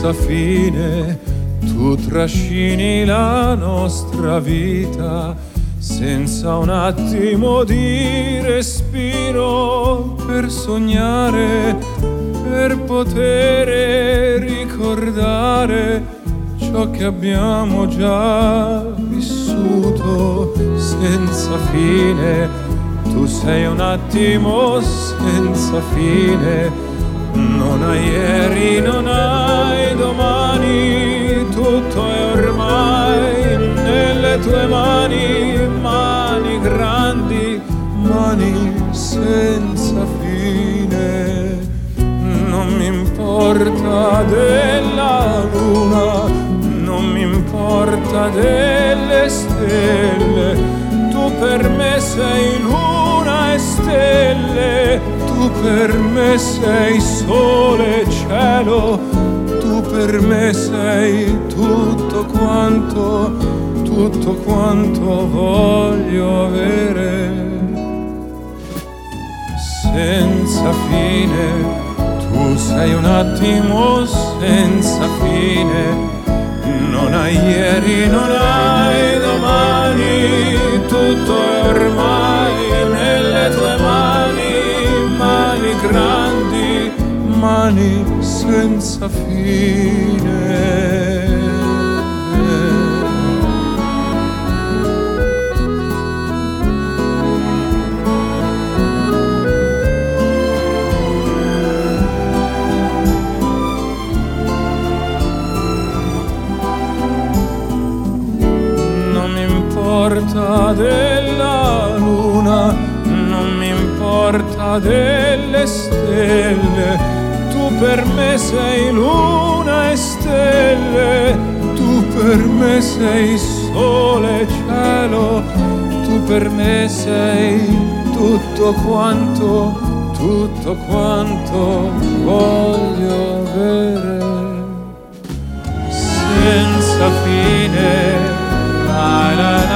senza fine, tu trascini la nostra vita senza un attimo di respiro, per sognare, per poter ricordare ciò che abbiamo già vissuto senza fine. Tu sei un attimo senza fine, non hai ieri, non hai domani, tutto è ormai nelle tue mani, mani grandi, mani senza fine. Non mi importa della luna, non mi importa delle stelle, tu per me sei luna e stelle, tu per me sei sole e cielo, tu per me sei tutto quanto voglio avere. Senza fine, tu sei un attimo senza fine, non hai ieri, non hai domani, tutto è ormai nelle tue mani, mani grandi, mani senza fine. Della luna, non mi importa delle stelle, tu per me sei luna e stelle, tu per me sei sole e cielo, tu per me sei tutto quanto voglio avere. Senza fine, la la la.